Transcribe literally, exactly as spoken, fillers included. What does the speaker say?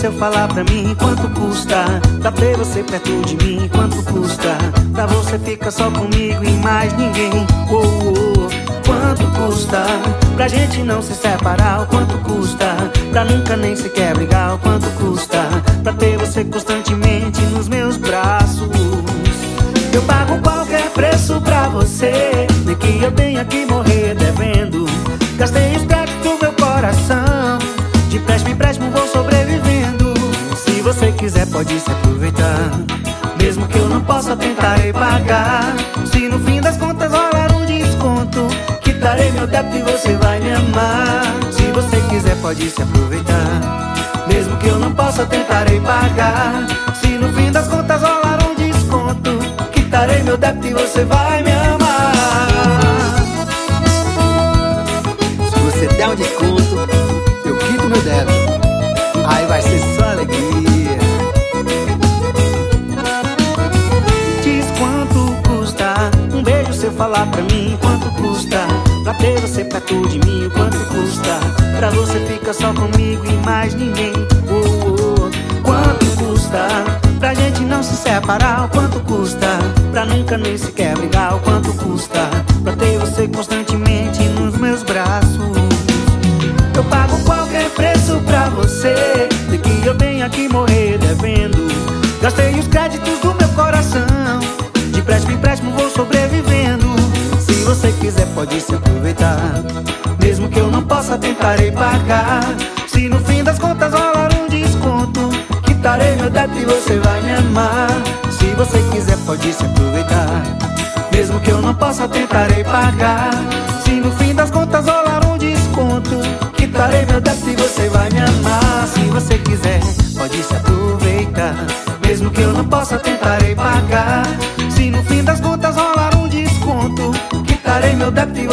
você falar pra mim quanto custa pra ter você perto de mim? Quanto custa pra você ficar só comigo e mais ninguém? Oh, oh, oh. Quanto custa pra gente não se separar? O quanto custa pra nunca nem sequer brigar? O quanto custa pra ter você constantemente nos meus braços? Eu pago qualquer preço pra você, nem que eu tenha que morrer devendo. Gastei os créditos do meu coração, de empréstimo em empréstimo vou sobrevivendo. Se você quiser pode se aproveitar, mesmo que eu não possa tentarei pagar. Se no fim das contas rolar um desconto, quitarei meu débito e você vai me amar. Se você quiser pode se aproveitar, mesmo que eu não possa tentarei pagar. Se no fim das contas rolar um desconto, quitarei meu débito e você vai me amar. Se você der um desconto, eu quito meu débito, aí vai ser só alegria. Diz quanto custa um beijo seu falar pra mim? Quanto custa pra ter você perto de mim? Quanto custa pra você ficar só comigo e mais ninguém? Oh, oh. Quanto custa pra gente não se separar? O quanto custa pra nunca nem sequer brigar? O quanto custa pra ter você constantemente nos meus braços? Eu pago qualquer preço pra você, de que eu tenha que morrer devendo. Gastei os créditos do meu coração, de empréstimo em empréstimo vou sobrevivendo. Se você quiser pode se aproveitar, mesmo que eu não possa tentarei pagar. Se no fim das contas rolar um desconto, quitarei meu débito e você vai me amar. Se você quiser pode se aproveitar, mesmo que eu não possa tentarei pagar. Se no fim das contas rolar um desconto, quitarei meu débito e você vai me amar. Se você quiser pode se aproveitar, mesmo que eu não possa tentarei pagar. Se no fim das contas rolar um desconto, quitarei meu débito e